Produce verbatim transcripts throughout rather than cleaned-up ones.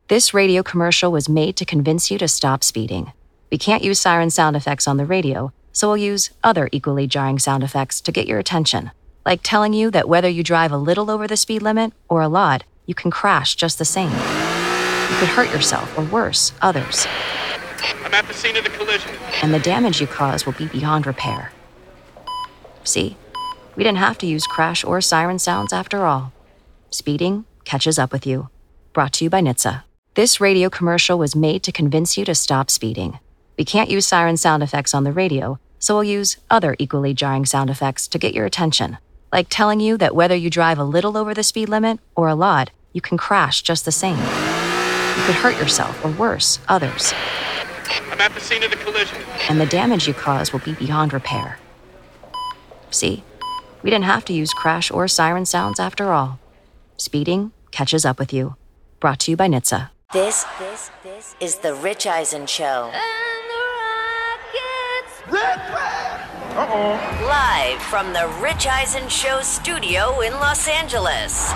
This radio commercial was made to convince you to stop speeding. We can't use siren sound effects on the radio, so we'll use other equally jarring sound effects to get your attention, like telling you that whether you drive a little over the speed limit or a lot, you can crash just the same. You could hurt yourself, or worse, others. I'm at the scene of the collision. And the damage you cause will be beyond repair. See? We didn't have to use crash or siren sounds after all. Speeding catches up with you. Brought to you by N H T S A. This radio commercial was made to convince you to stop speeding. We can't use siren sound effects on the radio, so we'll use other equally jarring sound effects to get your attention, like telling you that whether you drive a little over the speed limit or a lot, you can crash just the same. You could hurt yourself, or worse, others. I'm at the scene of the collision. And the damage you cause will be beyond repair. See? We didn't have to use crash or siren sounds after all. Speeding catches up with you. Brought to you by N H T S A. This, this, this is the Rich Eisen Show. And the Rockets. Uh-oh. Live from the Rich Eisen Show studio in Los Angeles.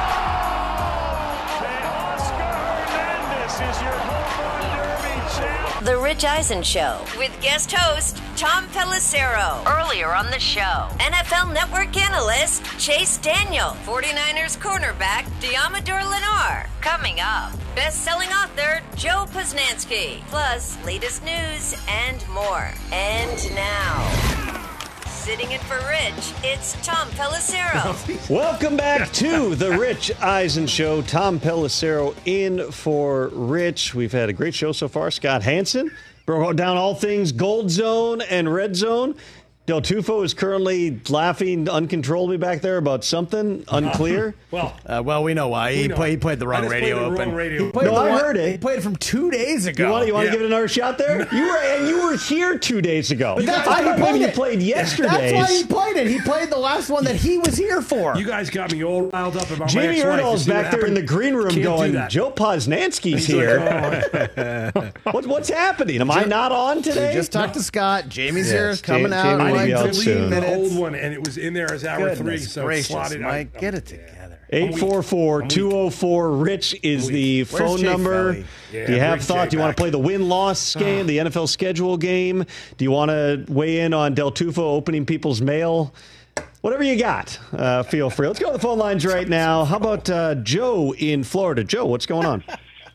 The Rich Eisen Show with guest host Tom Pelissero. Earlier on the show, N F L Network analyst Chase Daniel, forty-niners cornerback Diamador Lennar. Coming up, best-selling author Joe Posnanski, plus latest news and more. And now, sitting in for Rich, it's Tom Pelissero. Welcome back to the Rich Eisen Show. Tom Pelissero in for Rich. We've had a great show so far. Scott Hansen broke down all things Gold Zone and Red Zone. Del Tufo is currently laughing uncontrollably back there about something unclear. well, uh, well, we know why. We he, know. Play, he played the wrong radio the open. Wrong radio. He played No, the I one, heard it. He played it from two days ago. You want, you want Yeah. to give it another shot there? You were and you were here two days ago. That's I why he played you it. played yesterday. That's why he played it. He played the last one that he was here for. You guys got me all riled up about my Jamie ex-wife. You Erdahl's see what back there in happened? the green room Can't do going, that. Joe Posnanski's He's here. like, oh. what, what's happening? Am I not on We today? just talked to Scott. Jamie's Yes, here, coming Ja- out. Jamie in will like be out three soon. the minutes. old one, and it was in there as hour Goodness three, so gracious, slotted. Mike, I, get it together. eight four four, two oh four, RICH is the Where's phone Jay number. Felly? Yeah, do you have bring thought? Jay Do you want back. to play the win-loss game, the N F L schedule game? Do you want to weigh in on Del Tufo opening people's mail? Whatever you got, uh, feel free. Let's go to the phone lines right now. How about uh, Joe in Florida? Joe, what's going on?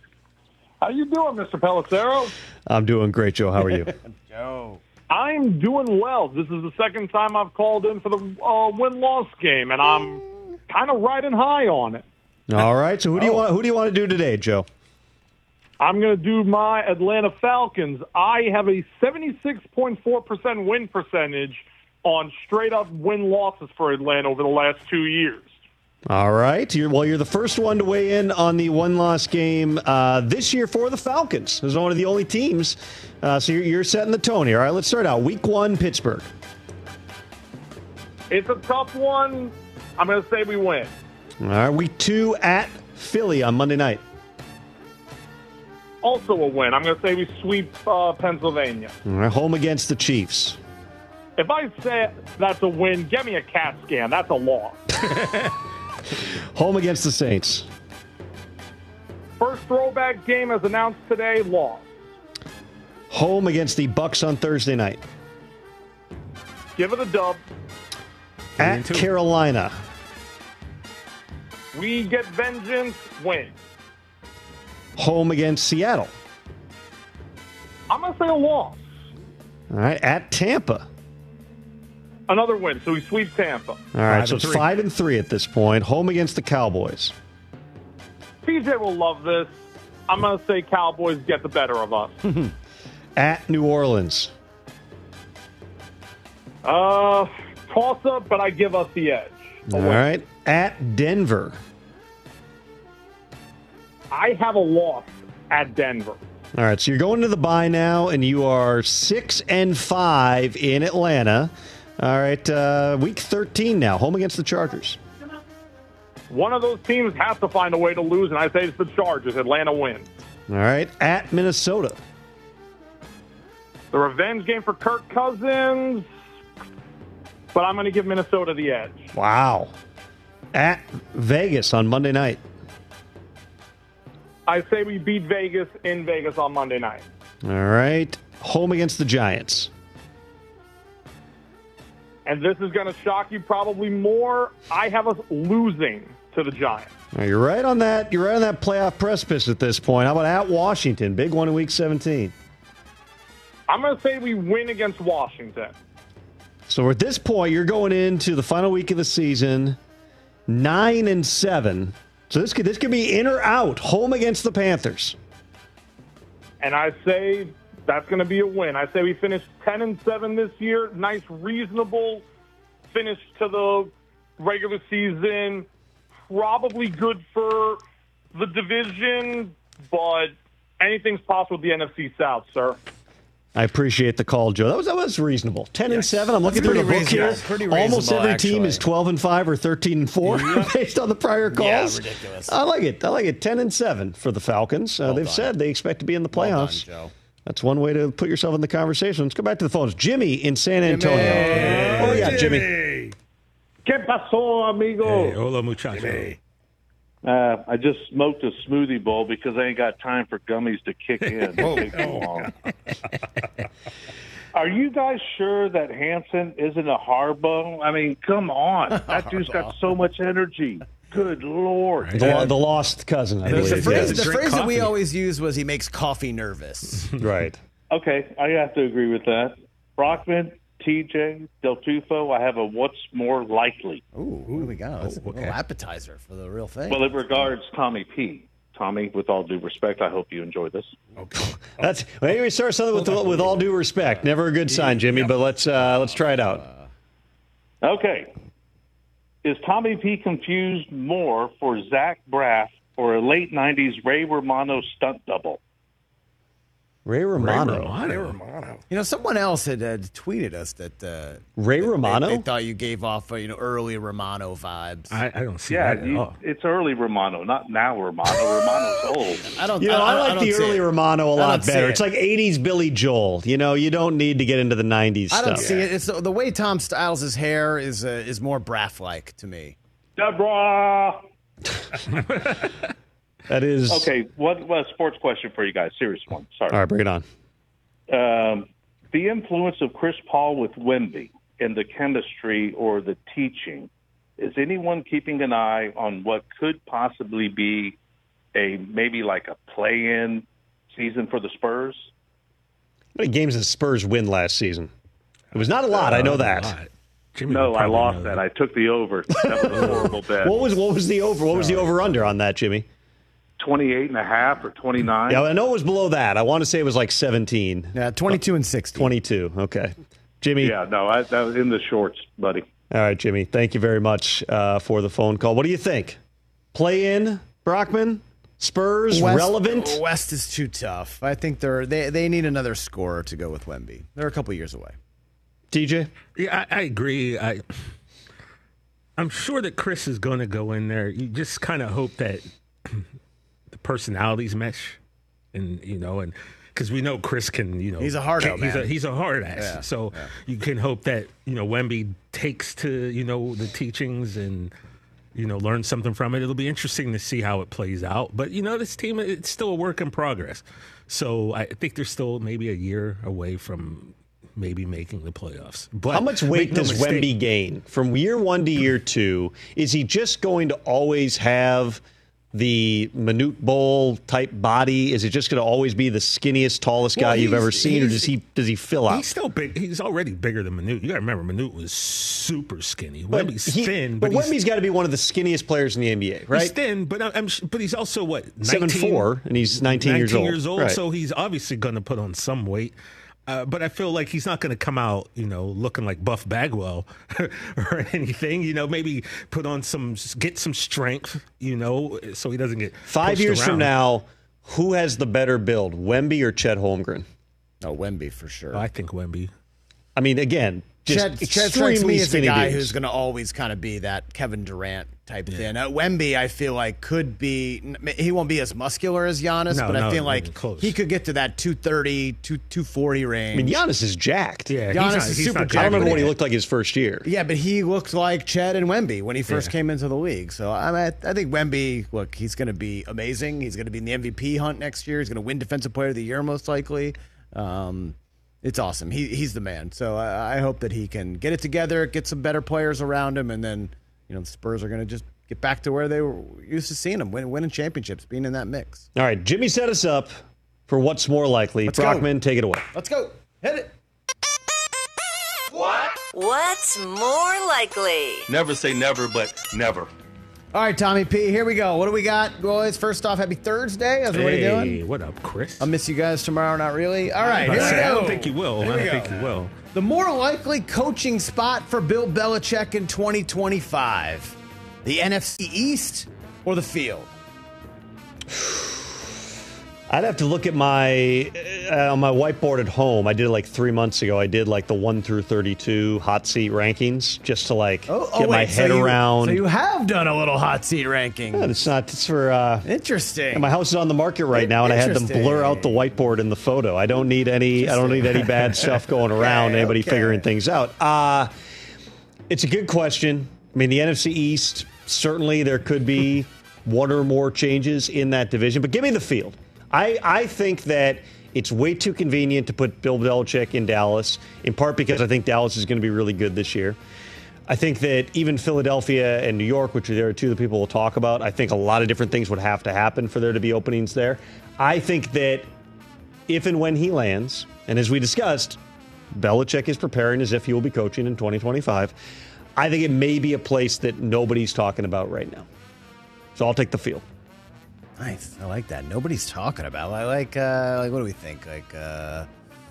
How you doing, Mister Pelissero? I'm doing great, Joe. How are you? Joe. I'm doing well. This is the second time I've called in for the uh, win-loss game, and I'm kind of riding high on it. All right. So who do you want? Who do you want to do today, Joe? I'm going to do my Atlanta Falcons. I have a seventy-six point four percent win percentage on straight-up win-losses for Atlanta over the last two years. All right. You're, well, you're the first one to weigh in on the one-loss game uh, this year for the Falcons. As one of the only teams. Uh, so you're, you're setting the tone here. All right, let's start out. Week one, Pittsburgh. It's a tough one. I'm going to say we win. All right, week two at Philly on Monday night. Also a win. I'm going to say we sweep uh, Pennsylvania. All right, home against the Chiefs. If I say that's a win, get me a CAT scan. That's a loss. Home against the Saints. First throwback game as announced today, loss. Home against the Bucks on Thursday night. Give it a dub. At Carolina. We get vengeance, win. Home against Seattle. I'm going to say a loss. All right, at Tampa. Another win, so we sweep Tampa. All right, Five so and it's three. five and three at this point. Home against the Cowboys. P J will love this. I'm going to say Cowboys get the better of us. At New Orleans. uh, toss-up, but I give us the edge. A All win. right, at Denver. I have a loss at Denver. All right, so you're going to the bye now, and you are six and five in Atlanta. All right, uh, week thirteen now, home against the Chargers. One of those teams has to find a way to lose, and I say it's the Chargers. Atlanta wins. All right, at Minnesota. The revenge game for Kirk Cousins, but I'm going to give Minnesota the edge. Wow. At Vegas on Monday night. I say we beat Vegas in Vegas on Monday night. All right. Home against the Giants. And this is going to shock you probably more. I have us losing to the Giants. Now, you're right on that. You're right on that playoff precipice at this point. How about at Washington? Big one in Week seventeen. I'm going to say we win against Washington. So at this point, you're going into the final week of the season, nine and seven. So this could this could be in or out. Home against the Panthers. And I say that's going to be a win. I say we finish ten and seven this year. Nice, reasonable finish to the regular season. Probably good for the division, but anything's possible with the N F C South, sir. I appreciate the call, Joe. That was that was reasonable. Ten yes. and seven. I'm looking That's through the book here. Pretty Almost every actually. team is twelve and five or thirteen and four Yeah. based on the prior calls. Yeah, ridiculous. I like it. I like it. Ten and seven for the Falcons. Uh, Well they've done. said they expect to be in the Well done, playoffs. Joe. That's one way to put yourself in the conversation. Let's go back to the phones. Jimmy in San Antonio. Hey, Oh yeah, Jimmy. Jimmy. ¿Qué pasó, amigo? Hey, hola, muchacho. Jimmy. Uh, I just smoked a smoothie bowl because I ain't got time for gummies to kick in. Oh, It takes too oh, long. Are you guys sure that Hansen isn't a Harbaugh? I mean, come on. That dude's got so much energy. Good Lord. The, the lost cousin, I The, believe. the phrase, Yeah. the Drink phrase that we coffee. always use was he makes coffee nervous. Right. Okay, I have to agree with that. Brockman, T J, Del Tufo, I have a what's more likely. Ooh, what do we got? That's a okay. little appetizer for the real thing. Well, it regards Tommy P. Tommy, with all due respect, I hope you enjoy this. Okay. That's maybe we start something with with all due respect. Never a good sign, Jimmy. But let's uh, let's try it out. Okay. Is Tommy P confused more for Zach Braff or a late nineties Ray Romano stunt double? Ray Romano. Ray Romano. You know, someone else had, had tweeted us that uh, Ray that Romano? They, they thought you gave off uh, you know early Romano vibes. I, I don't see Yeah, that at you, all. it's early Romano, not now Romano. Romano's old. I don't. You know, I, I, like don't the see early it. Romano a I lot don't see better. it. It's like eighties Billy Joel. You know, you don't need to get into the nineties I stuff. don't see it. It's the, the way Tom styles his hair is uh, is more Braff-like to me. Deborah! That is Okay, what, what a sports question for you guys. Serious one. Sorry. All right, bring it on. Um, the influence of Chris Paul with Wemby in the chemistry or the teaching, is anyone keeping an eye on what could possibly be a maybe like a play-in season for the Spurs? How many games did the Spurs win last season? It was not a lot. I know that. A lot. Jimmy No, would I probably lost know that. I took the over. That was a horrible bet. What was what was the over? What was the over under on that, Jimmy? twenty-eight and a half or twenty-nine? Yeah, I know it was below that. I want to say it was like seventeen. Yeah, twenty-two and sixty. twenty-two. Okay, Jimmy. Yeah, no, I, that was in the shorts, buddy. All right, Jimmy. Thank you very much uh, for the phone call. What do you think? Play in Brockman? Spurs West, relevant? West is too tough. I think they're they they need another scorer to go with Wemby. They're a couple years away. T J? Yeah, I, I agree. I, I'm sure that Chris is going to go in there. You just kind of hope that the personalities mesh, and you know, and because we know Chris can, you know, He's a hard can- out, he's man. a he's a hard ass. Yeah, so yeah. you can hope that you know Wemby takes to you know the teachings and you know learn something from it. It'll be interesting to see how it plays out. But you know, this team it's still a work in progress. So I think they're still maybe a year away from maybe making the playoffs. But How much weight make no does mistake, Wemby gain from year one to year two? Is he just going to always have the Manute Bowl type body? Is it just going to always be the skinniest, tallest guy Well, you've he's- ever seen, or he's- does he does he fill out? He's still big. He's already bigger than Manute. You got to remember, Manute was super skinny. But Wemby's he- thin, but but, Wemby's he's, got to be one of the skinniest players in the N B A, right? he's thin. But I'm, I'm, sh- but he's also what Seven nineteen, four, and he's nineteen, years old. Years old Right. So he's obviously going to put on some weight. Uh, but I feel like he's not going to come out, you know, looking like Buff Bagwell or anything. You know, maybe put on some, get some strength, you know, so he doesn't get Five pushed years around. from now, who has the better build, Wemby or Chet Holmgren? Oh, Wemby for sure. I think Wemby. I mean, again, just Chet, Chet strikes extremely me as a skinny guy dudes. who's going to always kind of be that Kevin Durant type of thing. Uh, Wemby, I feel like, could be, he won't be as muscular as Giannis, No, but I no, feel no, like close. he could get to that two thirty, two forty range. I mean, Giannis is jacked. Yeah, Giannis he's not, is he's super not jacked. I don't remember but what he he- looked like his first year. Yeah, but he looked like Chet and Wemby when he first Yeah. came into the league. So I, mean, I think Wemby, look, he's going to be amazing. He's going to be in the M V P hunt next year. He's going to win Defensive Player of the Year most likely. Um, it's awesome. He, he's the man. So I, I hope that he can get it together, get some better players around him, and then you know the Spurs are going to just get back to where they were used to seeing him, win, winning championships, being in that mix. All right, Jimmy set us up for what's more likely. Let's go. Brockman, take it away. Let's go. Hit it. What's more likely? Never say never, but never. All right, Tommy P, here we go. What do we got, boys? First off, happy Thursday. How's everybody Hey, doing? what up, Chris? I'll miss you guys tomorrow, not really. All right, I here we say, I go. don't think you will. Here I we don't go. think you will. The more likely coaching spot for Bill Belichick in twenty twenty-five, the N F C East or the field? I'd have to look at my uh, on my whiteboard at home. I did it like three months ago. I did like the one through thirty-two hot seat rankings just to like Oh, oh, get my wait, so head you- around. So you have done a little hot seat ranking. Yeah, it's not. It's for. Uh, Interesting. my house is on the market right now, and I had them Interesting. blur out the whiteboard in the photo. I don't need any. I don't need any bad stuff going around. Okay, Anybody okay. figuring things out? Uh it's a good question. I mean, the N F C East, certainly there could be one or more changes in that division, but give me the field. I, I think that it's way too convenient to put Bill Belichick in Dallas, in part because I think Dallas is going to be really good this year. I think that even Philadelphia and New York, which are there two that people will talk about, I think a lot of different things would have to happen for there to be openings there. I think that if and when he lands, and as we discussed, Belichick is preparing as if he will be coaching in twenty twenty-five, I think it may be a place that nobody's talking about right now. So I'll take the field. Nice. I like that. Nobody's talking about. I like. Uh, like, what do we think? Like, uh,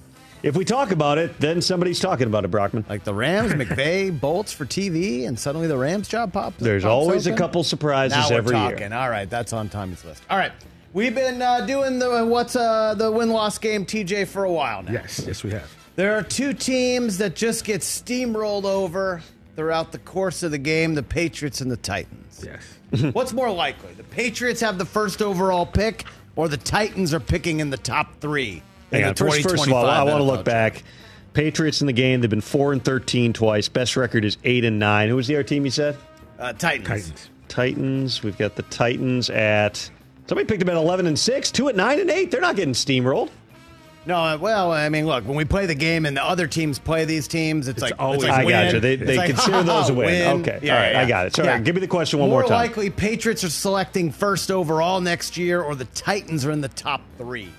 If we talk about it, then somebody's talking about it, Brockman. like the Rams, McVay bolts for T V, and suddenly the Rams job pops. There's pops always open? a couple surprises Now we're every talking. year. All right, that's on Tommy's list. All right, we've been uh, doing the what's uh, the win loss game, T J, for a while now. Yes, yes, we have. There are two teams that just get steamrolled over throughout the course of the game: the Patriots and the Titans. Yes. What's more likely? The Patriots have the first overall pick, or the Titans are picking in the top three? in Hang on. the First, first of all, I want to N F L look back. Patriots in the game, they've been four and thirteen twice. Best record is eight and nine. Who was the other team you said? Uh, Titans. Titans. Titans. We've got the Titans at. Somebody picked them at eleven and six, two at nine and eight. They're not getting steamrolled. No, uh, well, I mean, look, when we play the game and the other teams play these teams, it's, It's like always it's like I win. got you. They, It's they like, consider those a win. win. Okay. Yeah, all right. yeah, I got it. Sorry. yeah. Give me the question one more more time. likely, Patriots are selecting first overall next year, or the Titans are in the top three.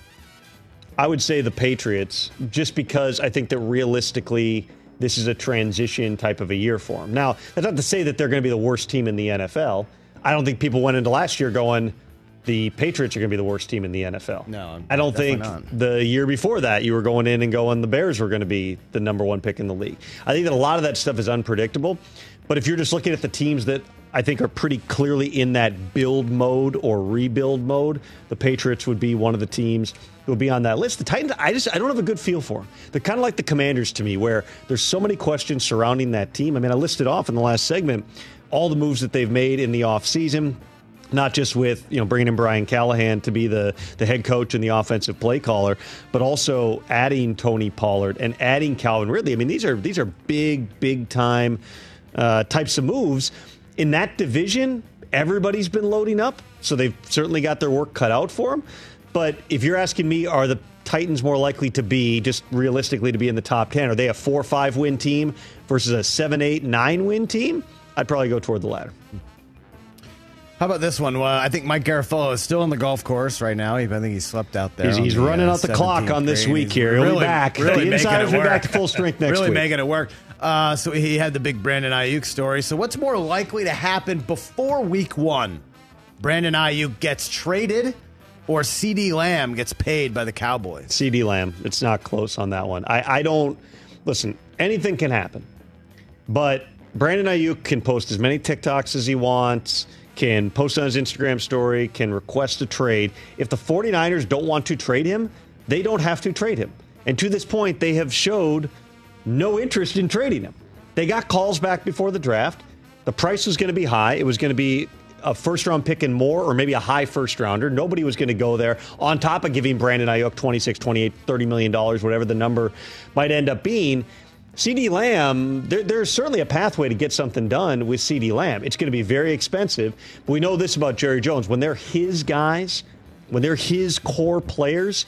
I would say the Patriots, just because I think that realistically, this is a transition type of a year for them. Now, that's not to say that they're going to be the worst team in the N F L. I don't think people went into last year going, the Patriots are going to be the worst team in the N F L. No, I don't definitely think not. the year before that you were going in and going, the Bears were going to be the number one pick in the league. I think that a lot of that stuff is unpredictable. But if you're just looking at the teams that I think are pretty clearly in that build mode or rebuild mode, the Patriots would be one of the teams who would be on that list. The Titans, I just I don't have a good feel for them. They're kind of like the Commanders to me, where there's so many questions surrounding that team. I mean, I listed off in the last segment all the moves that they've made in the offseason. Not just with, you know, bringing in Brian Callahan to be the, the head coach and the offensive play caller, but also adding Tony Pollard and adding Calvin Ridley. I mean, these are these are big, big time uh, types of moves. In that division, everybody's been loading up, so they've certainly got their work cut out for them. But if you're asking me, are the Titans more likely to be, just realistically, to be in the top ten? Are they a four or five win team versus a seven, eight, nine win team? I'd probably go toward the latter. How about this one? Well, I think Mike Garafolo is still on the golf course right now. I think he slept out there. He's, on he's the, running uh, out the clock on this green. week He's here. He'll really, be back. Really the making Insiders it will be work. back to full strength next really week. making it work. Uh, so he had the big Brandon Ayuk story. So what's more likely to happen before week one? Brandon Ayuk gets traded, or CeeDee Lamb gets paid by the Cowboys? CeeDee Lamb. It's not close on that one. I, I don't listen. Anything can happen, but Brandon Ayuk can post as many TikToks as he wants. Can post on his Instagram story, can request a trade. If the 49ers don't want to trade him, they don't have to trade him. And to this point, they have showed no interest in trading him. They got calls back before the draft. The price was going to be high. It was going to be a first-round pick and more, or maybe a high first-rounder. Nobody was going to go there, on top of giving Brandon Ayuk twenty-six, twenty-eight, thirty million dollars, whatever the number might end up being. CeeDee Lamb, there, there's certainly a pathway to get something done with CeeDee Lamb. It's going to be very expensive. But we know this about Jerry Jones. When they're his guys, when they're his core players,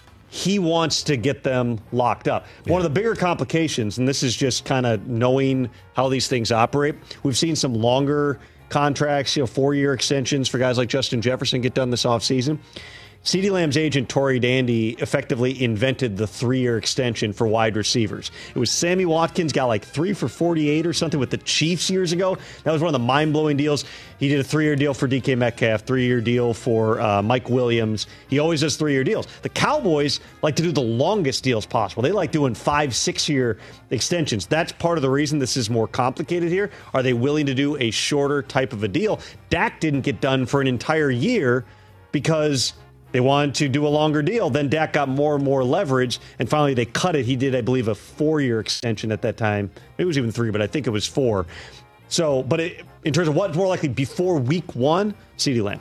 he wants to get them locked up. Yeah. One of the bigger complications, and this is just kind of knowing how these things operate, we've seen some longer contracts, you know, four-year extensions for guys like Justin Jefferson get done this offseason. CeeDee Lamb's agent, Torrey Dandy, effectively invented the three-year extension for wide receivers. It was Sammy Watkins, got like three for forty-eight or something with the Chiefs years ago. That was one of the mind-blowing deals. He did a three-year deal for D K Metcalf, three-year deal for uh, Mike Williams. He always does three-year deals. The Cowboys like to do the longest deals possible. They like doing five, six-year extensions. That's part of the reason this is more complicated here. Are they willing to do a shorter type of a deal? Dak didn't get done for an entire year because they wanted to do a longer deal. Then Dak got more and more leverage, and finally they cut it. He did, I believe, a four-year extension at that time. It was even three, but I think it was four. So, but it, in terms of what's more likely before week one, CeeDee Lamb.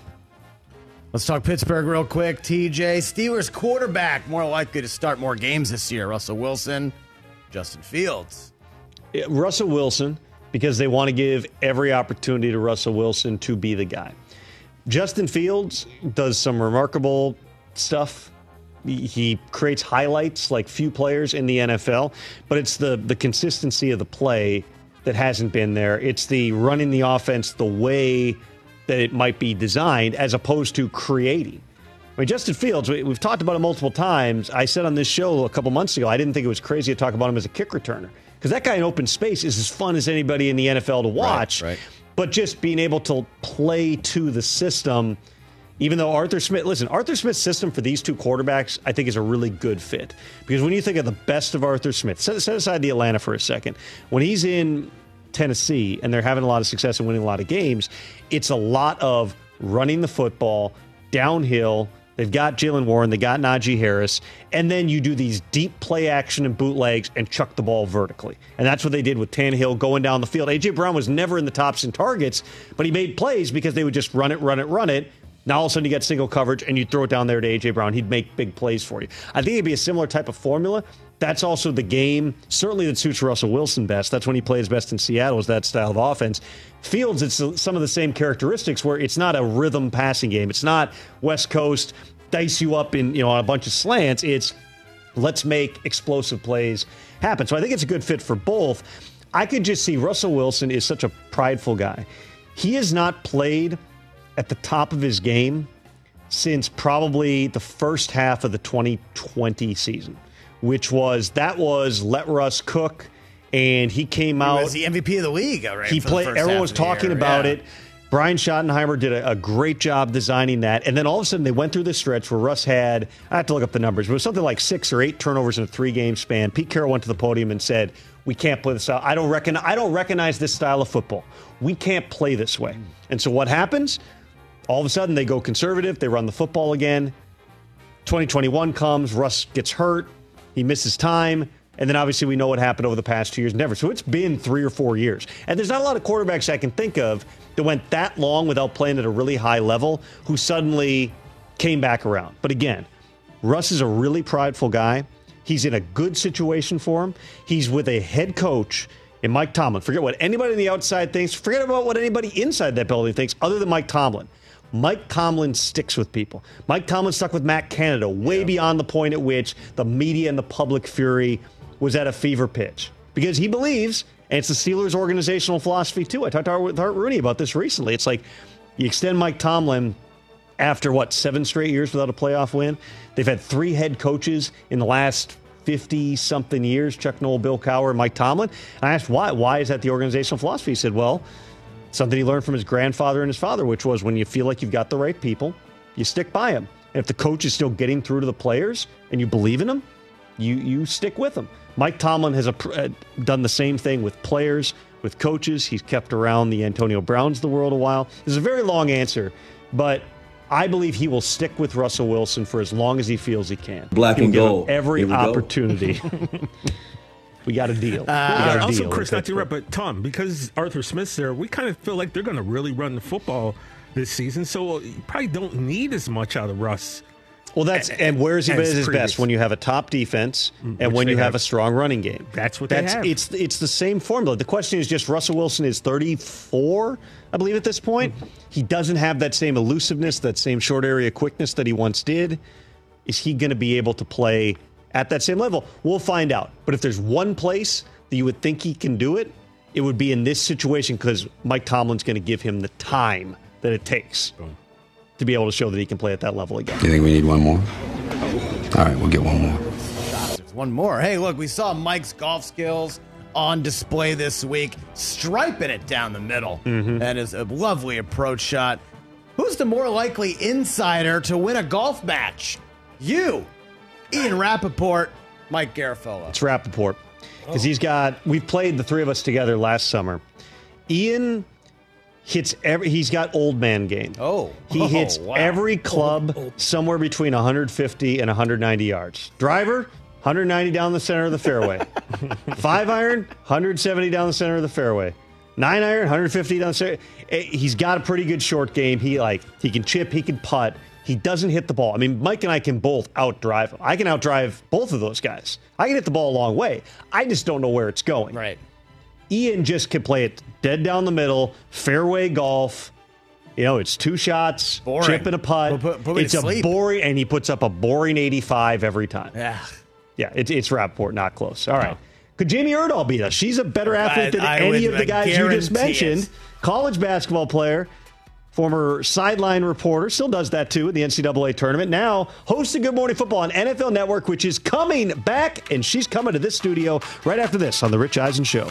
Let's talk Pittsburgh real quick. T J, Steelers quarterback more likely to start more games this year. Russell Wilson, Justin Fields. Yeah, Russell Wilson, because they want to give every opportunity to Russell Wilson to be the guy. Justin Fields does some remarkable stuff. He creates highlights like few players in the N F L, but it's the the consistency of the play that hasn't been there. It's the running the offense the way that it might be designed as opposed to creating. I mean, Justin Fields, we've talked about him multiple times. I said on this show a couple months ago, I didn't think it was crazy to talk about him as a kick returner because that guy in open space is as fun as anybody in the N F L to watch. Right, right. But just being able to play to the system, even though Arthur Smith, listen, Arthur Smith's system for these two quarterbacks, I think is a really good fit. Because when you think of the best of Arthur Smith, set, set aside the Atlanta for a second. When he's in Tennessee and they're having a lot of success and winning a lot of games, it's a lot of running the football, downhill. They've got Jaylen Warren, they got Najee Harris, and then you do these deep play action and bootlegs and chuck the ball vertically. And that's what they did with Tannehill going down the field. A J. Brown was never in the tops in targets, but he made plays because they would just run it, run it, run it. Now all of a sudden you get single coverage and you throw it down there to A J. Brown. He'd make big plays for you. I think it'd be a similar type of formula. That's also the game, certainly that suits Russell Wilson best. That's when he plays best in Seattle, is that style of offense. Fields, it's some of the same characteristics where it's not a rhythm passing game. It's not West Coast, dice you up in, you know, on a bunch of slants. It's let's make explosive plays happen. So I think it's a good fit for both. I could just see Russell Wilson is such a prideful guy. He has not played at the top of his game since probably the first half of the twenty twenty season, which was, that was let Russ cook, and he came out. He was the M V P of the league, right? He played, everyone was talking about yeah. it. Brian Schottenheimer did a, a great job designing that. And then all of a sudden they went through this stretch where Russ had, I have to look up the numbers, but it was something like six or eight turnovers in a three-game span. Pete Carroll went to the podium and said, we can't play this style. I don't, reckon, I don't recognize this style of football. We can't play this way. And so what happens? All of a sudden they go conservative. They run the football again. twenty twenty-one comes. Russ gets hurt. He misses time. And then obviously we know what happened over the past two years. Never. So it's been three or four years. And there's not a lot of quarterbacks I can think of that went that long without playing at a really high level who suddenly came back around. But again, Russ is a really prideful guy. He's in a good situation for him. He's with a head coach in Mike Tomlin. Forget what anybody on the outside thinks. Forget about what anybody inside that building thinks other than Mike Tomlin. Mike Tomlin sticks with people. Mike Tomlin stuck with Matt Canada way yeah. beyond the point at which the media and the public fury was at a fever pitch. Because he believes, and it's the Steelers' organizational philosophy too. I talked to Art Rooney about this recently. It's like you extend Mike Tomlin after, what, seven straight years without a playoff win? They've had three head coaches in the last fifty-something years, Chuck Noll, Bill Cowher, and Mike Tomlin. And I asked why. Why is that the organizational philosophy? He said, well, something he learned from his grandfather and his father, which was when you feel like you've got the right people, you stick by them. And if the coach is still getting through to the players and you believe in them, you you stick with them. Mike Tomlin has a, uh, done the same thing with players, with coaches. He's kept around the Antonio Browns of the world a while. This is a very long answer, but I believe he will stick with Russell Wilson for as long as he feels he can. Black He'll and give gold. Him every opportunity. We got a deal. Uh, well, a also, deal. Chris, not to interrupt, but Tom, because Arthur Smith's there, we kind of feel like they're going to really run the football this season. So you probably don't need as much out of Russ. Well, that's and where is he been at his best? When you have a top defense and Which when you have, have a strong running game. That's what that's, they have. It's it's the same formula. The question is just Russell Wilson is thirty-four, I believe, at this point. He doesn't have that same elusiveness, that same short area quickness that he once did. Is he going to be able to play at that same level? We'll find out. But if there's one place that you would think he can do it, it would be in this situation because Mike Tomlin's going to give him the time that it takes to be able to show that he can play at that level again. You think we need one more? All right, we'll get one more. There's one more. Hey, look, we saw Mike's golf skills on display this week, striping it down the middle. Mm-hmm. And is a lovely approach shot. Who's the more likely insider to win a golf match? You, Ian Rappaport, Mike Garafolo. It's Rappaport. Because he's got, we've played the three of us together last summer. Ian hits every, he's got old man game. Oh. He oh, hits wow. every club oh, oh. somewhere between one hundred fifty and one hundred ninety yards. Driver, one hundred ninety down the center of the fairway. Five iron, one hundred seventy down the center of the fairway. Nine iron, one hundred fifty down the center. He's got a pretty good short game. He like, he can chip, he can putt. He doesn't hit the ball. I mean, Mike and I can both outdrive him. I can outdrive both of those guys. I can hit the ball a long way. I just don't know where it's going. Right. Ian just can play it dead down the middle, fairway golf. You know, it's two shots, boring. chip and a putt. Put, put it's a sleep. boring, and he puts up a boring eighty-five every time. Yeah. Yeah, it, it's Rappaport, not close. All right. No. Could Jamie Erdahl beat us? She's a better athlete than I, I any of the guys you just mentioned. It. College basketball player, former sideline reporter, still does that too in the N C double A tournament. Now hosting Good Morning Football on N F L Network, which is coming back, and she's coming to this studio right after this on The Rich Eisen Show.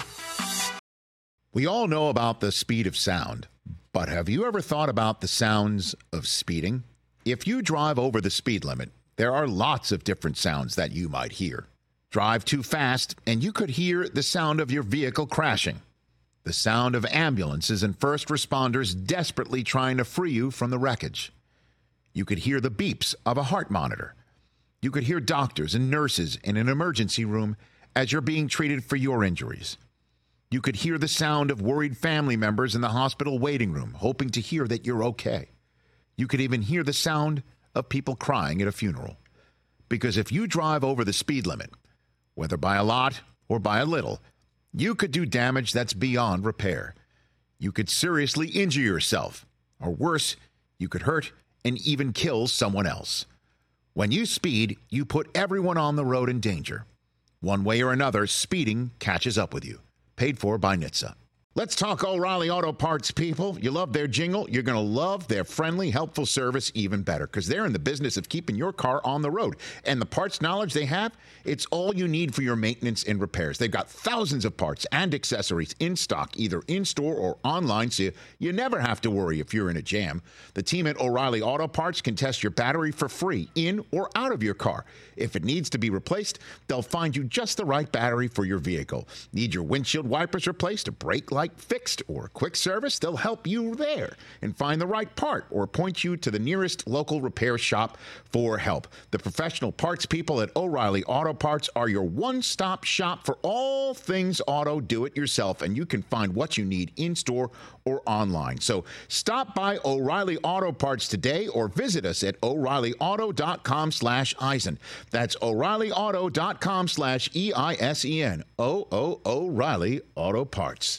We all know about the speed of sound, but have you ever thought about the sounds of speeding? If you drive over the speed limit, there are lots of different sounds that you might hear. Drive too fast, and you could hear the sound of your vehicle crashing. The sound of ambulances and first responders desperately trying to free you from the wreckage. You could hear the beeps of a heart monitor. You could hear doctors and nurses in an emergency room as you're being treated for your injuries. You could hear the sound of worried family members in the hospital waiting room, hoping to hear that you're okay. You could even hear the sound of people crying at a funeral. Because if you drive over the speed limit, whether by a lot or by a little, you could do damage that's beyond repair. You could seriously injure yourself, or worse, you could hurt and even kill someone else. When you speed, you put everyone on the road in danger. One way or another, speeding catches up with you. Paid for by N H T S A. Let's talk O'Reilly Auto Parts, people. You love their jingle. You're going to love their friendly, helpful service even better because they're in the business of keeping your car on the road. And the parts knowledge they have, it's all you need for your maintenance and repairs. They've got thousands of parts and accessories in stock, either in-store or online, so you, you never have to worry if you're in a jam. The team at O'Reilly Auto Parts can test your battery for free in or out of your car. If it needs to be replaced, they'll find you just the right battery for your vehicle. Need your windshield wipers replaced, a brake light fixed, or a quick service? They'll help you there and find the right part or point you to the nearest local repair shop for help. The professional parts people at O'Reilly Auto Parts are your one-stop shop for all things auto do-it-yourself, and you can find what you need in-store or online. So stop by O'Reilly Auto Parts today or visit us at O'Reillyauto.com slash Eisen. That's O'Reillyauto.com slash E I S E N. O O O'Reilly Auto Parts.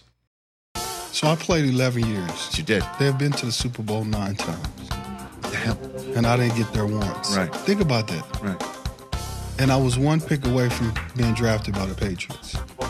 So I played eleven years. You did. They've been to the Super Bowl nine times. Damn. And I didn't get there once. Right. Think about that. Right. And I was one pick away from being drafted by the Patriots.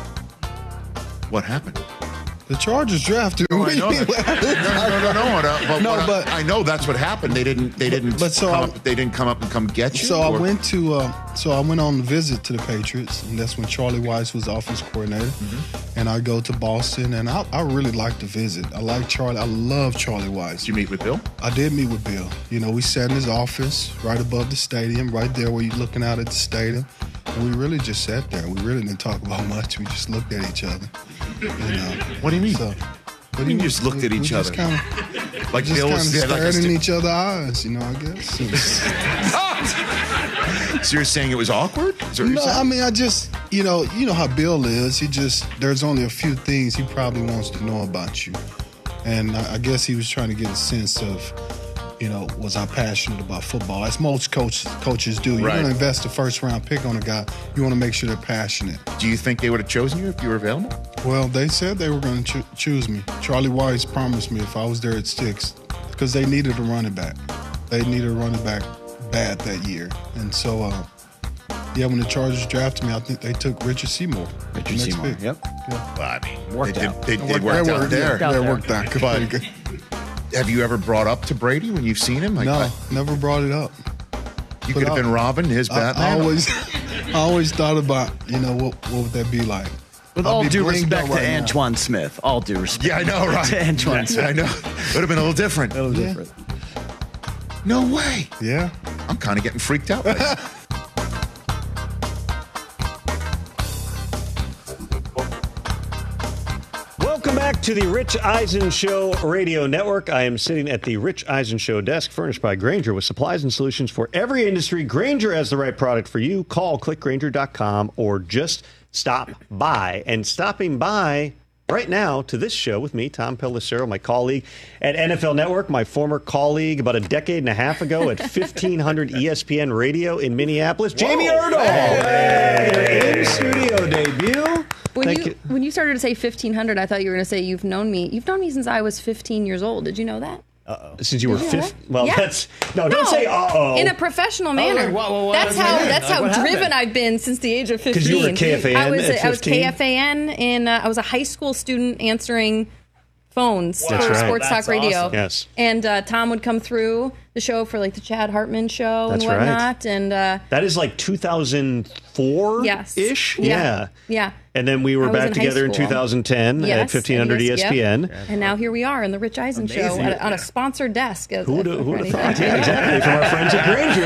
What happened? The Chargers drafted me. No, I know that. no, no, no, no, no. But, no, but, but I, I know that's what happened. They didn't. They didn't. But so come I, up, they didn't come up and come get you. So or? I went to. Uh, so I went on a visit to the Patriots, and that's when Charlie Weiss was the offensive coordinator. Mm-hmm. And I go to Boston, and I, I really like the visit. I like Charlie. I love Charlie Weiss. Did you meet with Bill? I did meet with Bill. You know, we sat in his office right above the stadium, right there where you're looking out at the stadium. And we really just sat there. We really didn't talk about much. We just looked at each other. You know. What do you mean? So, What do you mean you just looked we, at each we other? Just kinda, like just Bill was staring like in each other's eyes, you know, I guess. So you're saying it was awkward? Is that what No, you're saying? I mean, I just, you know, you know how Bill is. He just, there's only a few things he probably wants to know about you. And I, I guess he was trying to get a sense of, you know, was I passionate about football? As most coach, coaches do. You're Right. going to invest a first-round pick on a guy. You want to make sure they're passionate. Do you think they would have chosen you if you were available? Well, they said they were going to cho- choose me. Charlie Weiss promised me if I was there at six, because they needed a running back. They needed a running back bad that year. And so, uh, yeah, when the Chargers drafted me, I think they took Richard Seymour. Richard the next Seymour, pick. yep. Yeah. Well, I mean, Worked they, out. Did, they, It they worked- worked it out worked- there. yeah, it worked out. But Pretty good. have you ever brought up to Brady when you've seen him? Like, No, I- never brought it up. you But could have I- been Robin, his I, Batman. I always, I always thought about, you know, what what would that be like? With I'll all be due blinged respect out to right now. Antoine Smith. All due respect. Yeah, I know, right? to Antoine Yeah, Smith. I know. Would have been a little different. A little Yeah. different. No way. Yeah. I'm kind of getting freaked out. Right now. Welcome back to the Rich Eisen Show Radio Network. I am sitting at the Rich Eisen Show desk, furnished by Grainger, with supplies and solutions for every industry. Grainger has the right product for you. Call click grainger dot com or just stop by. And stopping by right now to this show with me, Tom Pelissero, my colleague at N F L Network, my former colleague about a decade and a half ago at fifteen hundred E S P N Radio in Minneapolis, Jamie Erdahl. Hey. Your in-studio debut. When Thank you, you. when you started to say fifteen hundred, I thought you were going to say you've known me. You've known me since I was fifteen years old. Did you know that? Uh-oh. Since you were Did you know fifth? that? Well, Yeah. that's no, Don't say uh-oh. In a professional manner. whoa, whoa, whoa, that's what how happened? that's Like, how what driven happened? I've been since the age of fifteen. 'Cause you were K F A N I was at I was fifteen? K F A N in uh, I was a high school student answering phones That's for right. sports That's talk radio. awesome. Yes. And uh, Tom would come through the show for like the Chad Hartman show That's and right. whatnot. And uh, That is like two thousand four yes, ish. yeah, Yeah. yeah. And then we I were was back in high together in school. two thousand ten at Yes, fifteen hundred and E S P N. yep. And now here we are in the Rich Eisen Show Amazing. at a, on a sponsored desk. As, Who would if- have for thought? anything. Yeah, exactly. From our friends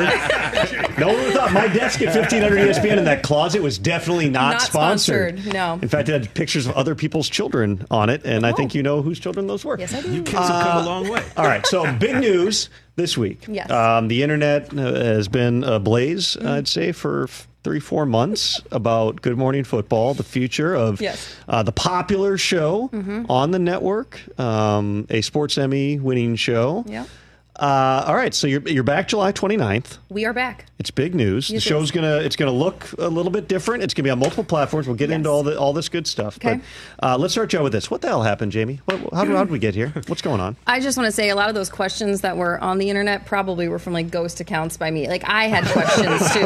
at Grainger. No one would have thought. My desk at fifteen hundred E S P N in that closet was definitely not, Not sponsored. sponsored, no. In fact, it had pictures of other people's children on it, and I think you know whose children those were. Yes, I do. You kids have come a long way. All right, so big news this week. Yes. Um, the internet uh, has been ablaze, Mm-hmm. I'd say, for f- three, four months about Good Morning Football, the future of Yes. uh, the popular show Mhm. on the network, um, a Sports Emmy winning show. Yeah. Uh, all right, so you're you're back July twenty-ninth. We are back. It's big news. Yes, the show's it is. gonna it's gonna look a little bit different. It's gonna be on multiple platforms. We'll get into all the all this good stuff. Okay. But uh, let's start Joe with this. What the hell happened, Jamie? What, how, how did we get here? What's going on? I just want to say a lot of those questions that were on the internet probably were from like ghost accounts by me. Like I had questions too.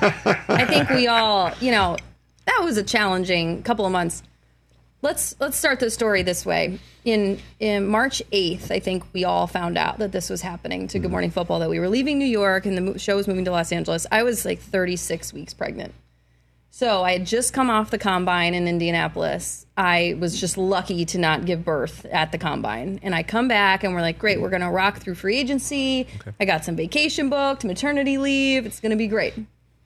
I think we all, you know, that was a challenging couple of months. Let's let's start the story this way. In in March eighth, I think we all found out that this was happening to Good Morning Football, that we were leaving New York and the mo- show was moving to Los Angeles. I was like thirty-six weeks pregnant. So I had just come off the combine in Indianapolis. I was just lucky to not give birth at the combine. And I come back and we're like, great, we're going to rock through free agency. I got some vacation booked, maternity leave. It's going to be great.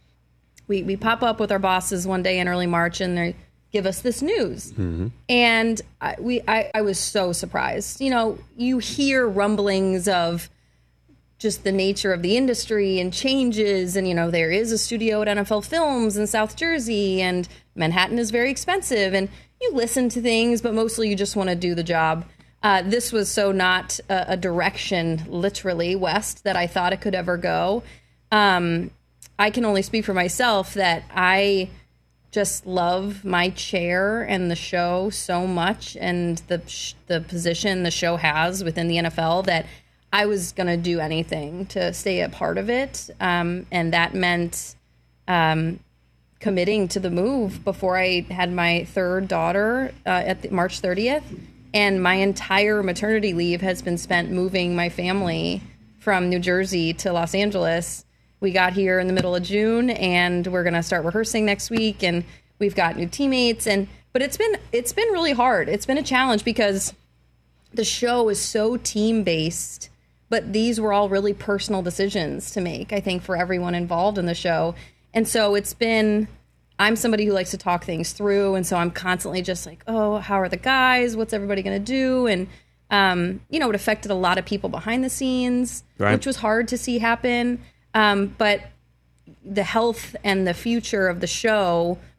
We we pop up with our bosses one day in early March and they give us this news. And I, we I, I was so surprised. You know, you hear rumblings of just the nature of the industry and changes. And, you know, there is a studio at N F L Films in South Jersey and Manhattan is very expensive. And you listen to things, but mostly you just want to do the job. Uh, this was so not a, a direction, literally, west, that I thought it could ever go. Um, I can only speak for myself that I just love my chair and the show so much and the sh- the position the show has within the N F L that I was going to do anything to stay a part of it. Um, and that meant um, committing to the move before I had my third daughter uh, at the, March thirtieth. And my entire maternity leave has been spent moving my family from New Jersey to Los Angeles. We got here in the middle of June and we're going to start rehearsing next week and we've got new teammates and but it's been it's been really hard. It's been a challenge because the show is so team-based, but these were all really personal decisions to make, I think, for everyone involved in the show. And so it's been I'm somebody who likes to talk things through and so I'm constantly just like, "Oh, how are the guys? What's everybody going to do?" And um, you know, it affected a lot of people behind the scenes, Right. which was hard to see happen. Um, but the health and the future of the show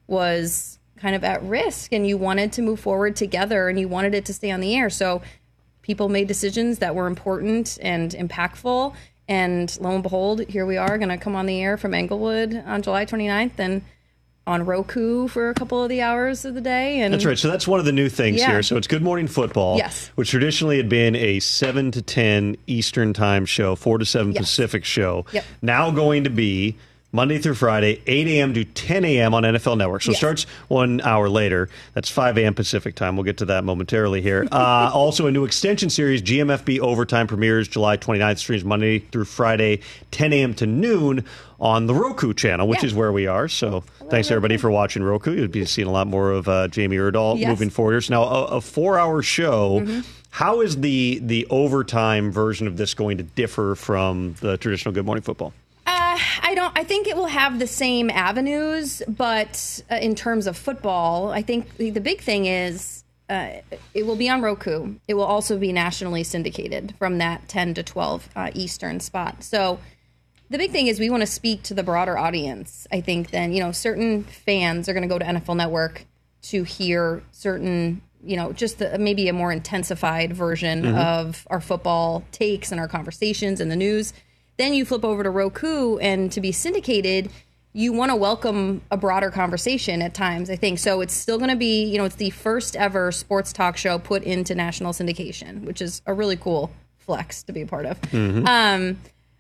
was kind of at risk, and you wanted to move forward together, and you wanted it to stay on the air. So people made decisions that were important and impactful. And lo and behold, here we are going to come on the air from Englewood on July twenty-ninth and on Roku for a couple of the hours of the day. And that's right. So that's one of the new things Yeah. here. So it's Good Morning Football, Yes. which traditionally had been a seven to ten Eastern time show, four to seven Yes. Pacific show. Yep. Now going to be Monday through Friday, eight a.m. to ten a.m. on N F L Network. So Yes. it starts one hour later. That's five a.m. Pacific time. We'll get to that momentarily here. Uh, also, a new extension series, G M F B Overtime, premieres July twenty-ninth, streams Monday through Friday, ten a.m. to noon on the Roku channel, which Yeah. is where we are. So thanks, everybody, for watching Roku. You'll be seeing a lot more of uh, Jamie Erdahl Yes. moving forward. So now, a, a four-hour show. Mhm. How is the, the overtime version of this going to differ from the traditional Good Morning Football? Uh, I don't. I think it will have the same avenues, but uh, in terms of football, I think the, the big thing is uh, it will be on Roku. It will also be nationally syndicated from that ten to twelve uh, Eastern spot. So the big thing is we want to speak to the broader audience. I think then you know certain fans are going to go to N F L Network to hear certain you know just the, maybe a more intensified version Mhm. of our football takes and our conversations and the news. Then you flip over to Roku, and to be syndicated, you want to welcome a broader conversation at times, I think. So it's still going to be, you know, it's the first ever sports talk show put into national syndication, which is a really cool flex to be a part of. Mhm. Um,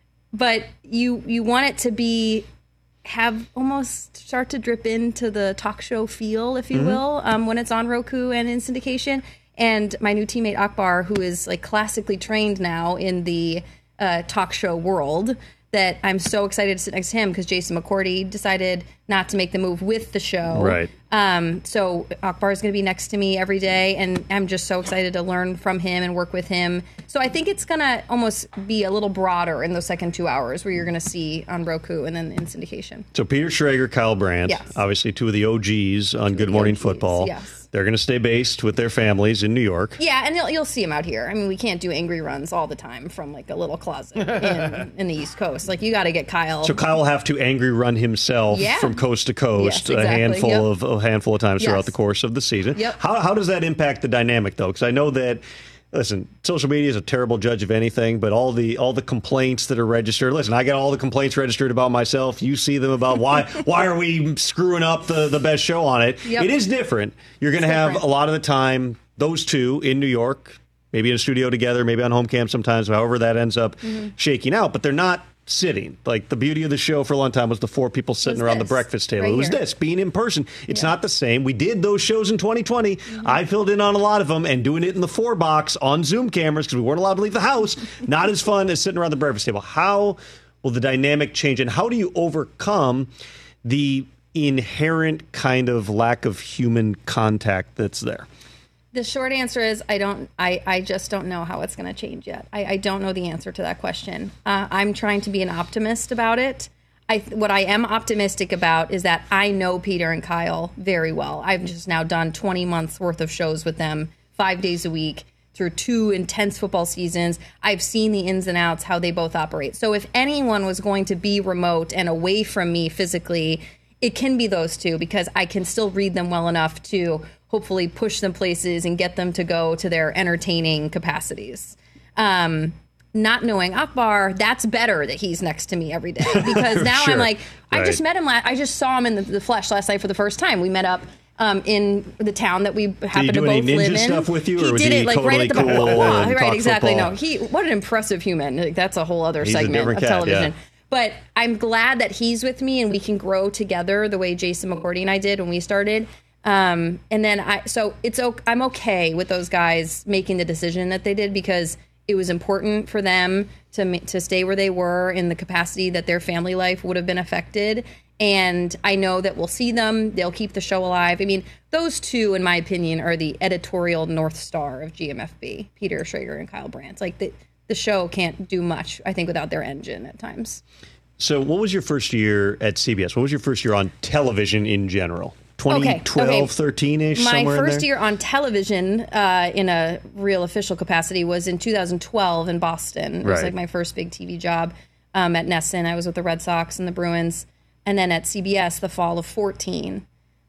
but you you want it to be, have almost start to drip into the talk show feel, if you Mhm. will, um, when it's on Roku and in syndication. And my new teammate Akbar, who is like classically trained now in the uh, talk show world, that I'm so excited to sit next to him because Jason McCourty decided not to make the move with the show. Right. Um, so Akbar is going to be next to me every day, and I'm just so excited to learn from him and work with him. So I think it's going to almost be a little broader in those second two hours where you're going to see on Roku and then in syndication. So Peter Schrager, Kyle Brandt, Yes. obviously two of the O Gs on Good Morning Football. yes. They're going to stay based with their families in New York. Yeah, and you'll, you'll see him out here. I mean, we can't do angry runs all the time from like a little closet in, in the East Coast. Like you got to get Kyle. So Kyle will have to angry run himself Yeah. from coast to coast Yes, exactly. a handful Yep. of a handful of times Yes. throughout the course of the season. Yep. How how does that impact the dynamic though? Because I know that. Listen, social media is a terrible judge of anything, but all the all the complaints that are registered. Listen, I get all the complaints registered about myself. You see them about why why are we screwing up the, the best show on it? Yep. It is different. You're going to have different. a lot of the time those two in New York, maybe in a studio together, maybe on home cam sometimes, however that ends up Mhm. shaking out. But they're not sitting. Like the beauty of the show for a long time was the four people sitting Was around this, the breakfast table. right it was here. this, being in person. It's not the same. We did those shows in twenty twenty. I filled in on a lot of them, and doing it in the four box on Zoom cameras because we weren't allowed to leave the house. Not as fun as sitting around the breakfast table. How will the dynamic change, and how do you overcome the inherent kind of lack of human contact that's there? The short answer is I don't. I, I just don't know how it's going to change yet. I, I don't know the answer to that question. Uh, I'm trying to be an optimist about it. I what I am optimistic about is that I know Peter and Kyle very well. I've just now done twenty months worth of shows with them, five days a week through two intense football seasons. I've seen the ins and outs, how they both operate. So if anyone was going to be remote and away from me physically, it can be those two because I can still read them well enough to hopefully push them places and get them to go to their entertaining capacities. Um, not knowing Akbar, that's better that he's next to me every day because now Sure. I'm like, I Right. just met him. La- I just saw him in the, the flesh last night for the first time. We met up um, in the town that we happen do to any both ninja live in. stuff with you, or he was did he it like right totally at the cool blah, blah, blah. and Right, talk exactly. football? No, he. What an impressive human. Like, that's a whole other He's a segment different of cat, television. yeah. But I'm glad that he's with me and we can grow together the way Jason McCourty and I did when we started. Um, and then I, so it's, o- I'm okay with those guys making the decision that they did because it was important for them to ma- to stay where they were in the capacity that their family life would have been affected. And I know that we'll see them. They'll keep the show alive. I mean, those two, in my opinion, are the editorial North Star of G M F B, Peter Schrager and Kyle Brandt. Like the, the show can't do much, I think, without their engine at times. So what was your first year at C B S? What was your first year on television in general? twenty twelve, okay. thirteen-ish, My somewhere in first there? year on television uh, in a real official capacity was in two thousand twelve in Boston. It was Right. like my first big T V job um, at Nesson. I was with the Red Sox and the Bruins. And then at C B S, the fall of fourteen.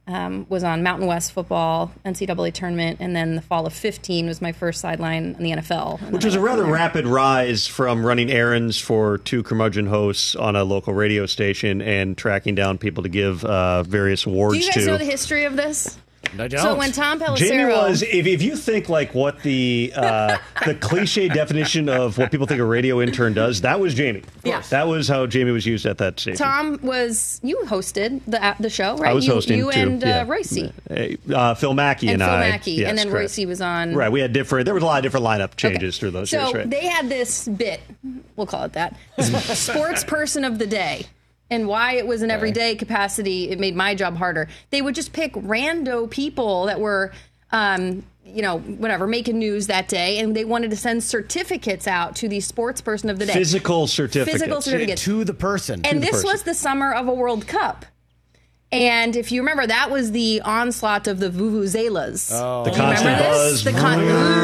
Um, was on Mountain West football, N C double A tournament, and then the fall of fifteen was my first sideline in the N F L. Which was a rather rapid rise from running errands for two curmudgeon hosts on a local radio station and tracking down people to give uh, various awards to. Do you guys to. know the history of this? I don't. So when Tom Pelissero... Jamie was, if, if you think like what the uh, the cliche definition of what people think a radio intern does, that was Jamie. Yeah. That was how Jamie was used at that station. Tom was, you hosted the the show, right? I was you, hosting You too, and uh, yeah. Royce. Uh, Phil Mackey and, and Phil I. Mackey. Yes, and then correct. Royce was on... Right, we had different, there was a lot of different lineup changes Okay. through those so years, right? they had this bit, we'll call it that, sports person of the day. And why it was an everyday capacity, it made my job harder. They would just pick rando people that were, um, you know, whatever, making news that day, and they wanted to send certificates out to the sports person of the day. Physical certificates. Physical certificates. To the person. And the this person. was the summer of a World Cup. And if you remember, that was the onslaught of the vuvuzelas. Oh. The Do you remember constant this? buzz. The con-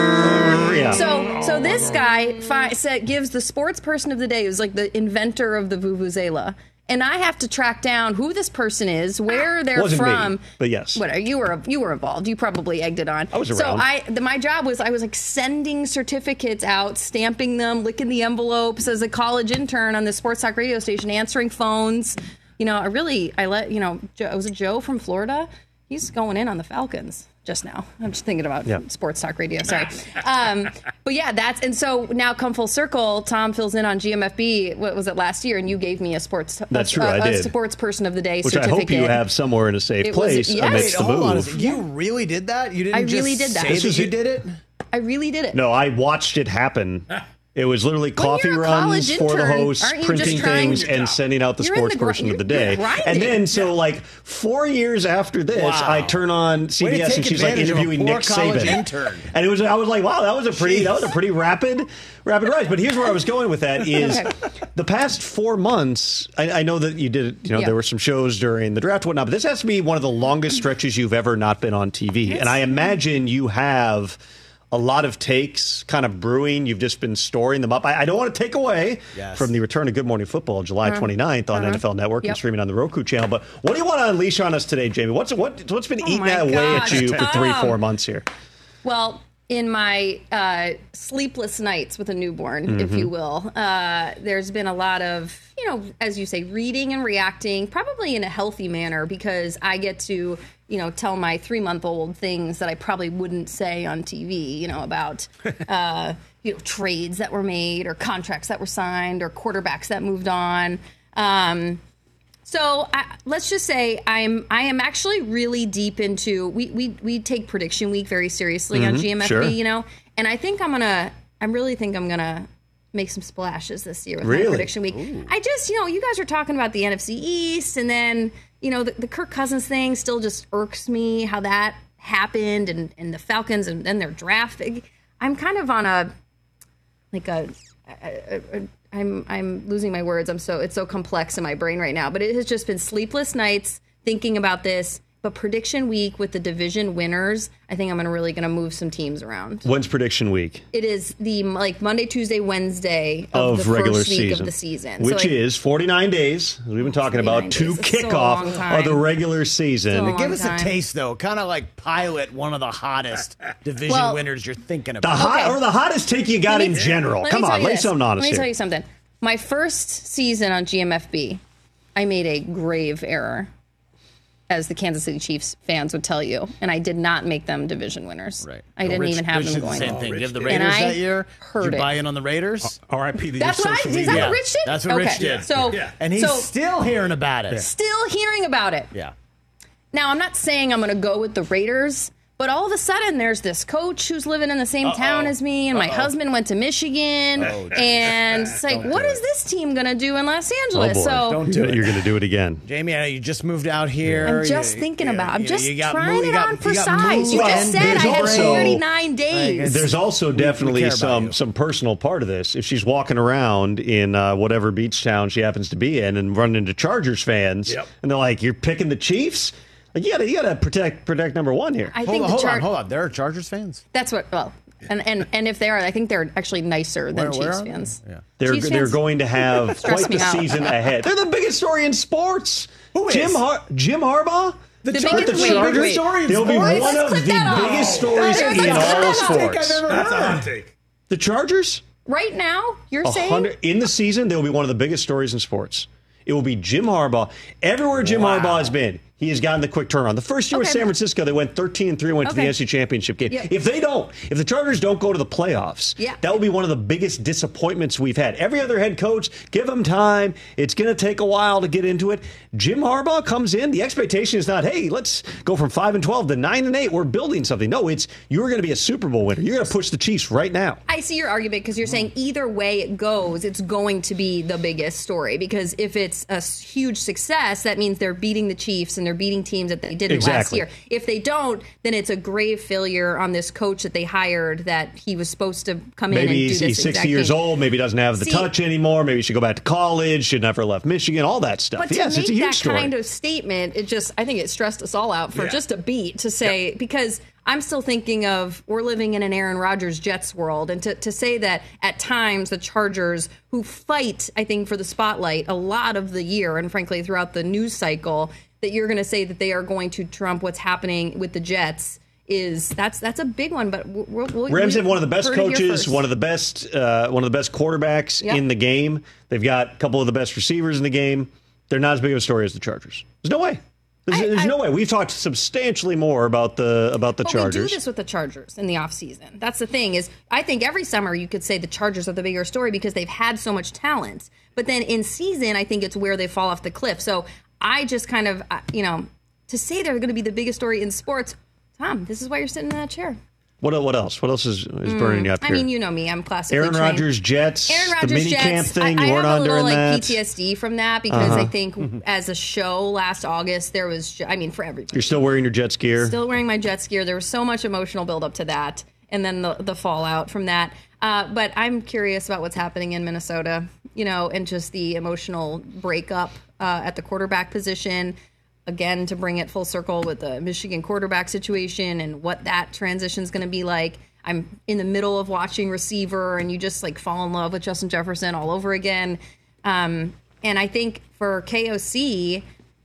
Yeah. So, so this guy fi- said, gives the sports person of the day, who's like the inventor of the vuvuzela, and I have to track down who this person is, where they're Wasn't from. me, but yes. Whatever, you were you were involved. You probably egged it on. I was So around. I, the, my job was I was like sending certificates out, stamping them, licking the envelopes as a college intern on the sports talk radio station, answering phones. You know, I really I let you know. Joe, was it Joe from Florida? He's going in on the Falcons just now. I'm just thinking about Yeah. sports talk radio. Sorry. Um, but yeah, that's, and so now come full circle, Tom fills in on G M F B, what was it, last year, and you gave me a sports, That's a, true, a, I a did. sports person of the day Which certificate. I hope you have somewhere in a safe It was- place yes. amidst Wait, the hold on a move. second. You really did that? You didn't I just really did that. say This that is you it. did it? I really did it. No, I watched it happen. It was literally coffee you're a runs college for the intern, hosts, aren't you printing just trying- things, and sending out the You're in sports the gr- person of the you're- day. you're grinding. And then, so like four years after this, Wow. I turn on C B Way to S take and she's like advantage of a interviewing poor Nick college Saban. intern. And it was, I was like, wow, that was a pretty, that was a pretty rapid, rapid rise. But here's where I was going with that is Okay. the past four months. I, I know that you did, you know, Yeah. there were some shows during the draft and whatnot, but this has to be one of the longest stretches you've ever not been on T V. And I imagine you have a lot of takes kind of brewing. You've just been storing them up. I, I don't want to take away Yes. from the return of Good Morning Football, July twenty-ninth on Uh-huh. N F L Network Yep. and streaming on the Roku channel. But what do you want to unleash on us today, Jamie? What's what, what's been eating my that away at gosh, you for three, Tom. four months here? Well, in my uh, sleepless nights with a newborn, if Mm-hmm. you will, uh, there's been a lot of, you know, as you say, reading and reacting, probably in a healthy manner, because I get to, you know, tell my three-month-old things that I probably wouldn't say on T V, you know, about, uh, you know, trades that were made or contracts that were signed or quarterbacks that moved on. Um, So I, let's just say I'm I am actually really deep into we we we take prediction week very seriously on Mhm, G M F B, sure. you know, and I think I'm gonna I really think I'm gonna make some splashes this year with Really? my prediction week. I just you know you guys are talking about the N F C East, and then you know the, the Kirk Cousins thing still just irks me how that happened, and and the Falcons and then their draft. I'm kind of on a like a. a, a I'm I'm losing my words. I'm so it's so complex in my brain right now. But it has just been sleepless nights thinking about this. But prediction week with the division winners, I think I'm gonna really gonna move some teams around. When's prediction week? It is the like Monday, Tuesday, Wednesday of, Of the regular first week season. of the season, Which so like, is forty-nine days, as we've been talking about, to days. It's so kickoff long time. of the regular season. So Give us time. a taste, though. Kind of like pilot one of the hottest division Well- winners you're thinking The about. hot Okay. or the hottest take you got Let me- in general. let me Come tell on, you lay this. something on us Let me here. tell you something. My first season on G M F B, I made a grave error, as the Kansas City Chiefs fans would tell you, and I did not make them division winners. Right. I So didn't Rich- even have Rich them did going. the same thing. You have the And Raiders I that year. heard did you it. buy in on the Raiders? R I P to your That's what I, social is media. that what Rich did? That's what okay. Rich did. So, Yeah. And he's so still hearing about it. still hearing about it. Yeah. Now, I'm not saying I'm going to go with the Raiders, but all of a sudden there's this coach who's living in the same Uh-oh. town as me, and my Uh-oh. husband went to Michigan, Oh, geez. and it's like, Don't what do is it. this team going to do in Los Oh, Angeles? boy. so Don't do it. You're going to do it again. Jamie, I know you just moved out here. I'm just You- thinking you- about. I'm you- just you got trying moved- you it got- on for you got size. You moved just in. said I There's had also- forty-nine days. Like, There's also definitely care about some you. some personal part of this. If she's walking around in uh, whatever beach town she happens to be in and running into Chargers fans, Yep. and they're like, "You're picking the Chiefs." Like, you gotta you gotta protect protect number one here. I Hold think on, the hold Char- on, hold on. There are Chargers fans? That's what. Well, and, and and if they are, I think they're actually nicer than Where- where Chiefs are they? fans. Yeah. They're Chiefs they're fans going to have stress quite the me out. season ahead. They're the biggest story in sports. Who Jim is? Har- Jim Harbaugh. The, The Char- biggest- the wait, Chargers wait. story in They'll be sports? one of click the that off. biggest stories That is in the all of hottest take sports. I've ever That's a heard. hot take. The Chargers? Right now, you're A saying hundred in the season, they will be one of the biggest stories in sports. It will be Jim Harbaugh. Everywhere Jim Wow. Harbaugh has been, he has gotten the quick turnaround. The first year with Okay. San Francisco, they went thirteen and three and went to the Okay. N F C Championship game. Yeah. If they don't, if the Chargers don't go to the playoffs, Yeah. that will be one of the biggest disappointments we've had. Every other head coach, give them time. It's going to take a while to get into it. Jim Harbaugh comes in. The expectation is not, hey, let's go from five and twelve to nine and eight. We're building something. No, it's you're going to be a Super Bowl winner. You're going to push the Chiefs right now. I see your argument because you're saying either way it goes, it's going to be the biggest story. Because if it's a s- huge success, that means they're beating the Chiefs and they're beating teams that they didn't last Exactly. year. If they don't, then it's a grave failure on this coach that they hired that he was supposed to come in Maybe and do he's, this he's sixty exact years thing. old. Maybe he doesn't have the See- touch anymore. Maybe he should go back to college. Should never left Michigan. All that stuff. But to Yes, make it's a huge that story. kind of statement, it just I think it stressed us all out for Yeah. just a beat to say because I'm still thinking of we're living in an Aaron Rodgers Jets world, and to, to say that at times the Chargers, who fight I think for the spotlight a lot of the year and frankly throughout the news cycle, that you're going to say that they are going to trump what's happening with the Jets. Is that's that's a big one, but we'll, we'll, Rams we have one of the best heard it here coaches, first. one of the best, uh, one of the best quarterbacks Yep. in the game. They've got a couple of the best receivers in the game. They're not as big of a story as the Chargers. There's no way. There's, I- there's I- no way. We've talked substantially more about the about the But Chargers. we do this with the Chargers in the offseason. That's the thing is I think every summer you could say the Chargers are the bigger story because they've had so much talent. But then in season, I think it's where they fall off the cliff. So I just kind of, uh, you know, to say they're going to be the biggest story in sports, Tom, this is why you're sitting in that chair. What what else? What else is, is burning you up I here? mean, you know me. I'm classically Aaron trained. Rodgers Jets, Aaron the Rodgers mini Jets. camp thing. I, you I weren't have on a little during like that. P T S D from that because Uh-huh. I think as a show last August there was, I mean, for everybody. You're still wearing your Jets gear. Still wearing my Jets gear. There was so much emotional buildup to that, and then the the fallout from that. Uh, but I'm curious about what's happening in Minnesota, you know, and just the emotional breakup uh, at the quarterback position. Again, to bring it full circle with the Michigan quarterback situation and what that transition is going to be like. I'm in the middle of watching receiver, and you just like fall in love with Justin Jefferson all over again. Um, and I think for K O C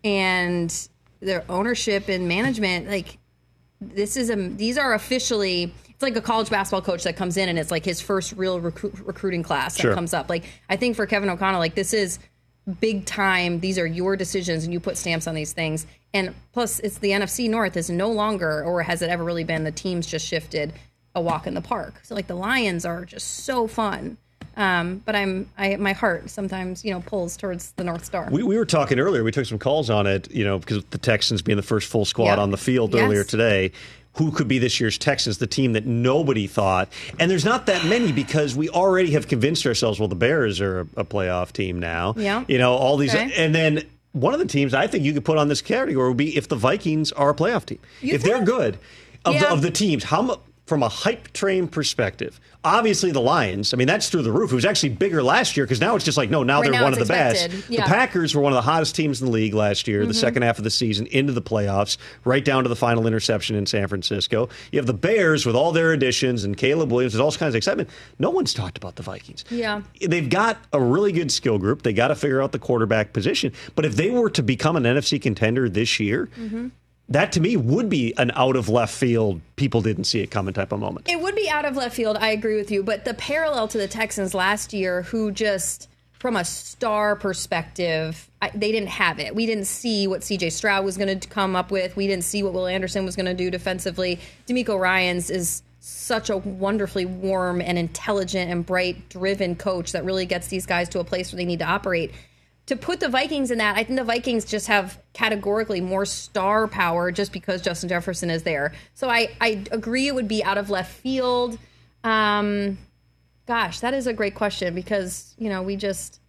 and their ownership and management, like this is a these are officially it's like a college basketball coach that comes in and it's like his first real recruit, recruiting class that Sure. comes up. Like I think for Kevin O'Connell, like this is big time. These are your decisions and you put stamps on these things. And plus it's the N F C North is no longer, or has it ever really been, the team's just shifted, a walk in the park. So like the Lions are just so fun. Um, but I'm I my heart sometimes, you know, pulls towards the North Star. We, we were talking earlier. We took some calls on it, you know, because the Texans being the first full squad Yep. on the field Yes. earlier today. Who could be this year's Texans, the team that nobody thought? And there's not that many because we already have convinced ourselves, well, the Bears are a, a playoff team now. Yeah. You know, all these. Okay. And then one of the teams I think you could put on this category would be if the Vikings are a playoff team. You if they're think? good, of, the, Yeah. of the teams, how much? From a hype train perspective, obviously the Lions, I mean, that's through the roof. It was actually bigger last year because now it's just like, no, now Right they're now one of it's the expected. best. Yeah. The Packers were one of the hottest teams in the league last year, the Mhm. second half of the season, into the playoffs, right down to the final interception in San Francisco. You have the Bears with all their additions and Caleb Williams. There's all kinds of excitement. No one's talked about the Vikings. Yeah. They've got a really good skill group. They got to figure out the quarterback position. But if they were to become an N F C contender this year, Mm-hmm. that to me would be an out of left field, people didn't see it coming type of moment. It would be out of left field. I agree with you. But the parallel to the Texans last year, who just, from a star perspective, I, they didn't have it. We didn't see what C J Stroud was going to come up with. We didn't see what Will Anderson was going to do defensively. D'Amico Ryans is such a wonderfully warm and intelligent and bright, driven coach that really gets these guys to a place where they need to operate. To put the Vikings in that, I think the Vikings just have categorically more star power just because Justin Jefferson is there. So I, I agree it would be out of left field. Um, gosh, that is a great question because, you know, we just,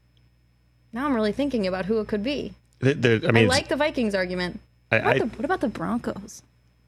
now I'm really thinking about who it could be. There- there- I I, mean, like the Vikings argument. I- What about, I- the, what about the Broncos?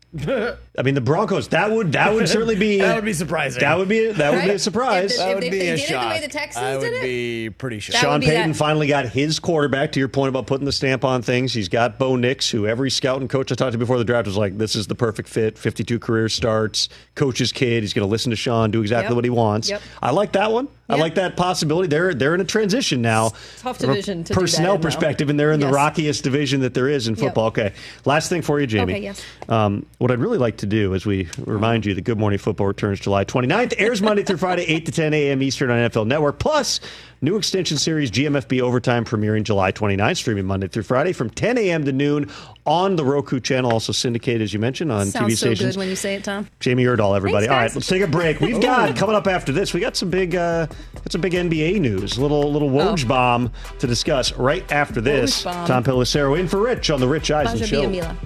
I mean, the Broncos. That would that would certainly be That would be surprising. That would be that would be a Right? surprise. If- That if would they- be they a did it the way shock. the Texans I did would it? be pretty shocked. That Sean would be Payton that- finally got his quarterback. To your point about putting the stamp on things, he's got Bo Nix, who every scout and coach I talked to before the draft was like, "This is the perfect fit. fifty-two career starts, coach's kid. He's going to listen to Sean, do exactly Yep. what he wants." Yep. I like that one. I Yeah. like that possibility. They're they're in a transition now. Tough from a division to do that personnel in, though. perspective, and they're in Yes. the rockiest division that there is in Yep. football. Okay, last thing for you, Jamie. Okay, yes. Um, what I'd really like to do is we remind you that Good Morning Football returns July twenty-ninth, airs Monday through Friday, eight to ten a.m. Eastern on N F L Network. Plus, new extension series G M F B Overtime premiering July twenty-ninth, streaming Monday through Friday from ten a.m. to noon on the Roku channel, also syndicated, as you mentioned, on Sounds T V so stations. good when you say it, Tom. Jamie Erdahl, everybody. Thanks, All guys. right, let's take a break. We've got coming up after this. We got some big, uh, got some big N B A news. Little little Woj Oh. bomb to discuss right after this. Woj bomb. Tom Pelissero in for Rich on the Rich Eisen Pleasure Show. being Mila.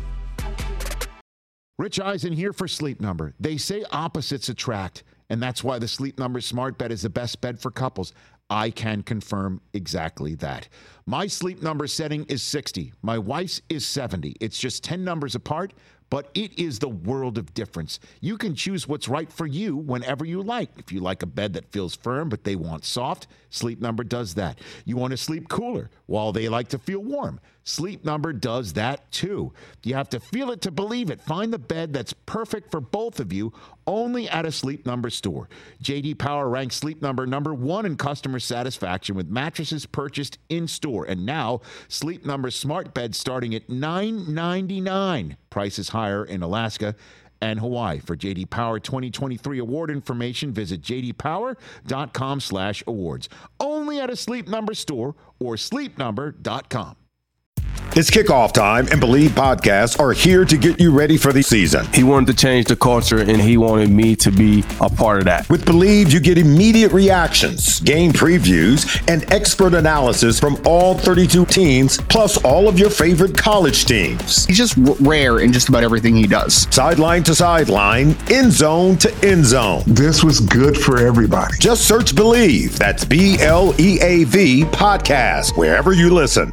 Rich Eisen here for Sleep Number. They say opposites attract, and that's why the Sleep Number Smart Bed is the best bed for couples. I can confirm exactly that. My Sleep Number setting is sixty. My wife's is seventy. It's just ten numbers apart, but it is the world of difference. You can choose what's right for you whenever you like. If you like a bed that feels firm, but they want soft, Sleep Number does that. You want to sleep cooler while they like to feel warm. Sleep Number does that too. You have to feel it to believe it. Find the bed that's perfect for both of you only at a Sleep Number store. J D Power ranks Sleep Number number one in customer satisfaction with mattresses purchased in-store. And now, Sleep Number smart beds starting at nine ninety-nine. Price is higher in Alaska and Hawaii. For J D Power twenty twenty-three award information, visit j d power dot com slash awards. Only at a Sleep Number store or sleep number dot com. It's kickoff time, and Believe podcasts are here to get you ready for the season. He wanted to change the culture, and he wanted me to be a part of that. With Believe, you get immediate reactions, game previews, and expert analysis from all thirty-two teams, plus all of your favorite college teams. He's just r- rare in just about everything he does. Sideline to sideline, end zone to end zone. This was good for everybody. Just search Believe. That's B L E A V podcast, wherever you listen.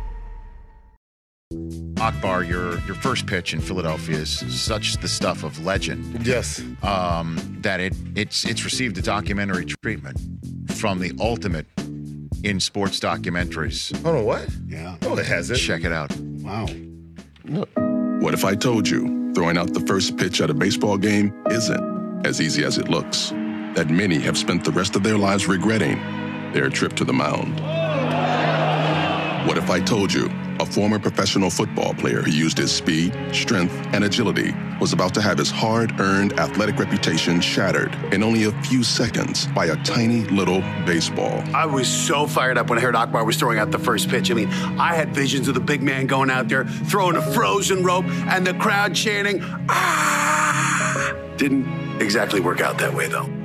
Akbar, your your first pitch in Philadelphia is such the stuff of legend. Yes. Um, that it it's it's received a documentary treatment from the ultimate in sports documentaries. Hold on, what? Yeah. Oh, it has it. Check it out. Wow. What if I told you throwing out the first pitch at a baseball game isn't as easy as it looks? That many have spent the rest of their lives regretting their trip to the mound. What if I told you a former professional football player who used his speed, strength, and agility was about to have his hard-earned athletic reputation shattered in only a few seconds by a tiny little baseball? I was so fired up when I heard Akbar was throwing out the first pitch. I mean, I had visions of the big man going out there, throwing a frozen rope, and the crowd chanting, ah! Didn't exactly work out that way, though.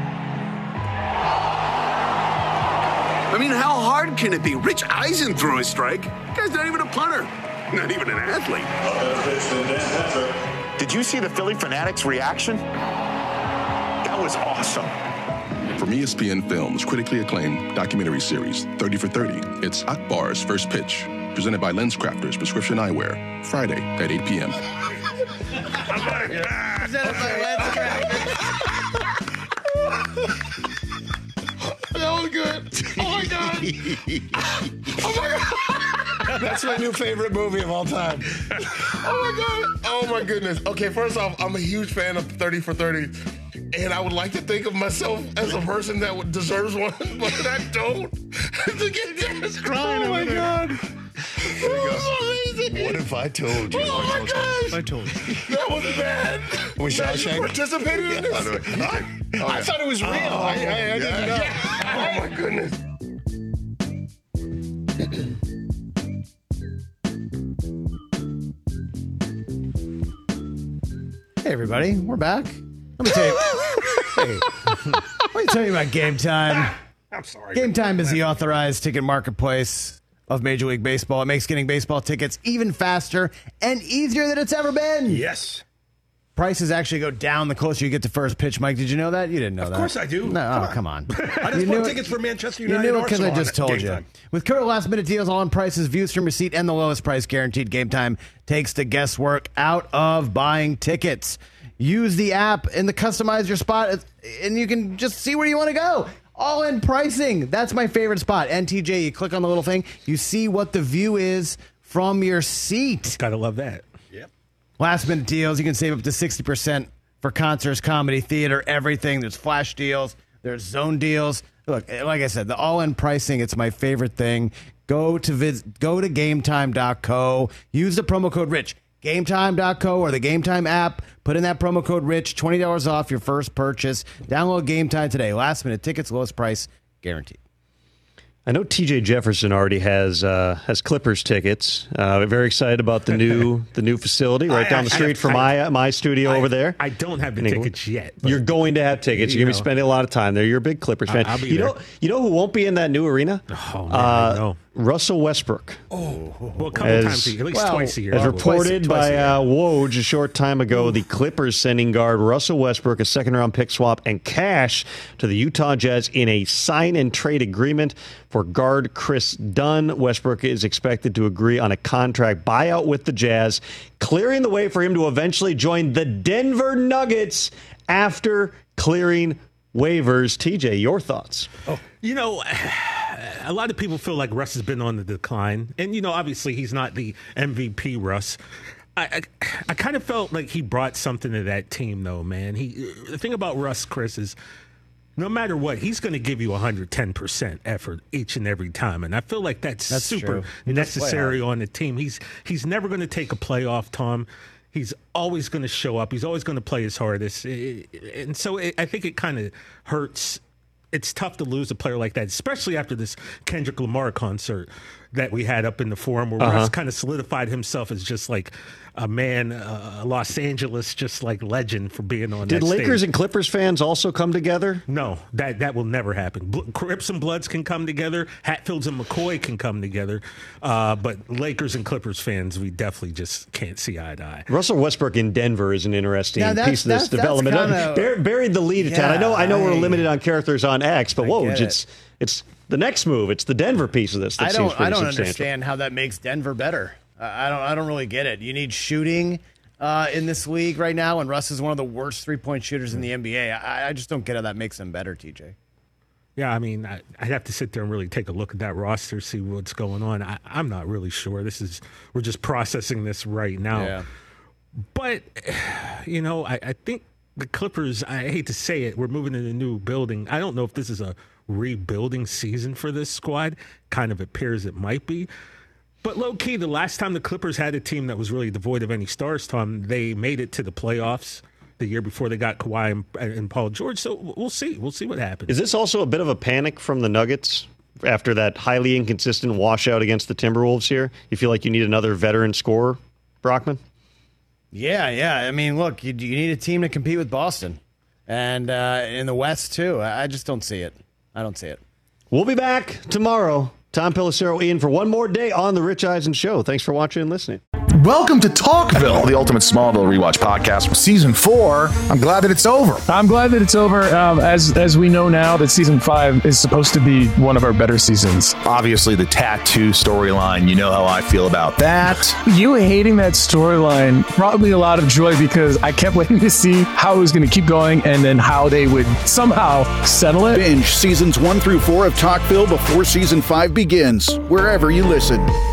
I mean, how hard can it be? Rich Eisen threw a strike. The guy's not even a punter. Not even an athlete. Did you see the Philly Fanatics reaction? That was awesome. From E S P N Films' critically acclaimed documentary series, thirty for thirty, it's Akbar's First Pitch, presented by LensCrafters Prescription Eyewear, Friday at eight p.m. Presented by LensCrafters. That was good. Oh my god. Oh my god. That's my new favorite movie of all time. Oh my god. Oh my goodness. Okay, first off, I'm a huge fan of thirty for thirty. And I would like to think of myself as a person that would deserves one, but I don't. To get Dennis crying. Oh my god. That was amazing. What if I told you? Oh my gosh. I told you. That was bad. Was That Shawshank? you participated in this? I know. I, Oh, I yeah. thought it was real. Oh, I, I, I yeah. didn't know. Oh my goodness. Hey, everybody, we're back. Let me tell you. Hey, let me tell you about Game Time. I'm sorry. Game Time is the authorized ticket marketplace of Major League Baseball. It makes getting baseball tickets even faster and easier than it's ever been. Yes. Prices actually go down the closer you get to first pitch. Mike, did you know that? You didn't know Of that. course I do. No, Come oh, on. come on. I just You bought knew it- tickets for Manchester You United. knew it because I Arsenal just on told Game you. Time. With current last minute deals, all in prices, views from receipt, and the lowest price guaranteed, Game Time takes the guesswork out of buying tickets. Use the app and the customize your spot, and you can just see where you want to go. All in pricing. That's my favorite spot. N T J, you click on the little thing, you see what the view is from your seat. Gotta love that. Yep. Last minute deals, you can save up to sixty percent for concerts, comedy, theater, everything. There's flash deals, There's zone deals. Look, like I said, the all-in pricing, it's my favorite thing. Go to vis- go to game time dot co. Use the promo code RICH. game time dot co or the Game Time app. Put in that promo code RICH. twenty dollars off your first purchase. Download Game Time today. Last minute tickets, lowest price, guaranteed. I know T J Jefferson already has uh, has Clippers tickets. Uh, very excited about the new the new facility right I, down the I, street I, from I, my my studio I, over there. I don't have the In tickets England. yet. You're going to have tickets. You're you going to be know. spending a lot of time there. You're a big Clippers fan. I'll be you there. know you know who won't be in that new arena? Oh, man, uh, I know. Russell Westbrook. Oh, well, a couple As, times a year, at least well, twice a year. As I'll go. reported Twice- twice by a year. uh, Woj a short time ago, the Clippers sending guard Russell Westbrook a second-round pick swap and cash to the Utah Jazz in a sign-and-trade agreement for guard Chris Dunn. Westbrook is expected to agree on a contract buyout with the Jazz, clearing the way for him to eventually join the Denver Nuggets after clearing waivers. T J, your thoughts? Oh, you know, a lot of people feel like Russ has been on the decline. And, you know, obviously he's not the M V P Russ. I, I, I kind of felt like he brought something to that team, though, man. He The thing about Russ, Chris, is no matter what, he's going to give you one hundred ten percent effort each and every time. And I feel like that's, That's super true. He does play necessary hard. on the team. He's, he's never going to take a playoff, Tom. He's always going to show up. He's always going to play his hardest. And so I think it kind of hurts. It's tough to lose a player like that, especially after this Kendrick Lamar concert that we had up in the Forum where Uh-huh. Russ kind of solidified himself as just like a man, uh, a Los Angeles, just like legend for being on Did that Lakers stage. and Clippers fans also come together? No, that that will never happen. Bl- Crips and Bloods can come together. Hatfields and McCoy can come together. Uh, but Lakers and Clippers fans, we definitely just can't see eye to eye. Russell Westbrook in Denver is an interesting Now, that's- piece of this that's- that's development. kinda- Bur- buried the lead at Yeah, I know. I know we're I- limited on characters on X, but I whoa, get it's it. it's the next move. It's the Denver piece of this that I seems don't. pretty I don't substantial. understand how that makes Denver better. I I don't. I don't really get it. You need shooting uh, in this league right now, and Russ is one of the worst three-point shooters in the N B A. I, I just don't get how that makes him better, T J. Yeah, I mean, I, I'd have to sit there and really take a look at that roster, see what's going on. I, I'm not really sure. This is we're just processing this right now. Yeah. But you know, I, I think the Clippers. I hate to say it, we're moving in a new building. I don't know if this is a rebuilding season for this squad. Kind of appears it might be. But low key, the last time the Clippers had a team that was really devoid of any stars, Tom, they made it to the playoffs the year before they got Kawhi and, and Paul George. So we'll see. We'll see what happens. Is this also a bit of a panic from the Nuggets after that highly inconsistent washout against the Timberwolves here? You feel like you need another veteran scorer, Brockman? Yeah, yeah. I mean, look, you, you need a team to compete with Boston, and uh, in the West too. I I just don't see it. I don't see it. We'll be back tomorrow. Tom Pelissero in for one more day on The Rich Eisen Show. Thanks for watching and listening. Welcome to Talkville, the ultimate Smallville rewatch podcast. Season four. I'm glad that it's over. I'm glad that it's over. Um, as as we know now that season five is supposed to be one of our better seasons. Obviously, the tattoo storyline. You know how I feel about that. You hating that storyline brought me a lot of joy because I kept waiting to see how it was going to keep going and then how they would somehow settle it. Binge seasons one through four of Talkville before season five begins, wherever you listen.